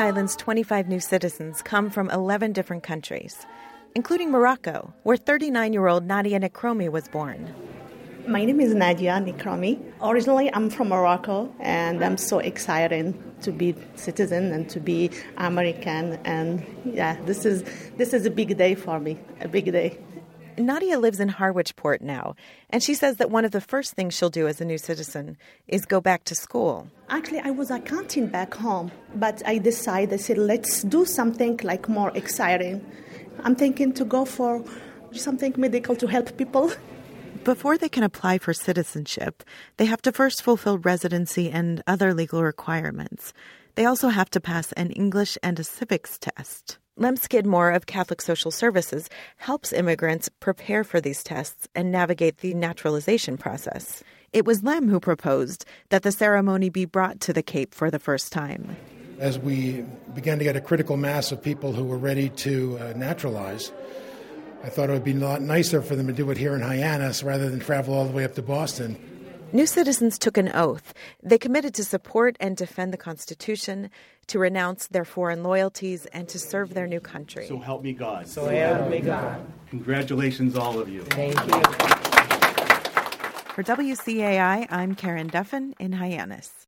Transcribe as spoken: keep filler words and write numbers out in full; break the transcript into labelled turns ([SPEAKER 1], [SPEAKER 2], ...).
[SPEAKER 1] Island's twenty-five new citizens come from eleven different countries, including Morocco, where thirty-nine-year-old Nadia Nikromi was born.
[SPEAKER 2] My name is Nadia Nikromi. Originally, I'm from Morocco, and I'm so excited to be citizen and to be American. And yeah, this is this is a big day for me, a big day.
[SPEAKER 1] Nadia lives in Harwichport now, and she says that one of the first things she'll do as a new citizen is go back to school.
[SPEAKER 2] Actually, I was accounting back home, but I decided, I said, let's do something like more exciting. I'm thinking to go for something medical to help people.
[SPEAKER 1] Before they can apply for citizenship, they have to first fulfill residency and other legal requirements. They also have to pass an English and a civics test. Lem Skidmore of Catholic Social Services helps immigrants prepare for these tests and navigate the naturalization process. It was Lem who proposed that the ceremony be brought to the Cape for the first time.
[SPEAKER 3] As we began to get a critical mass of people who were ready to uh, naturalize, I thought it would be a lot nicer for them to do it here in Hyannis rather than travel all the way up to Boston.
[SPEAKER 1] New citizens took an oath. They committed to support and defend the Constitution, to renounce their foreign loyalties, and to serve their new country.
[SPEAKER 4] So help me God.
[SPEAKER 5] So help me God.
[SPEAKER 4] Congratulations, all of you.
[SPEAKER 5] Thank you.
[SPEAKER 1] For W C A I, I'm Karen Duffin in Hyannis.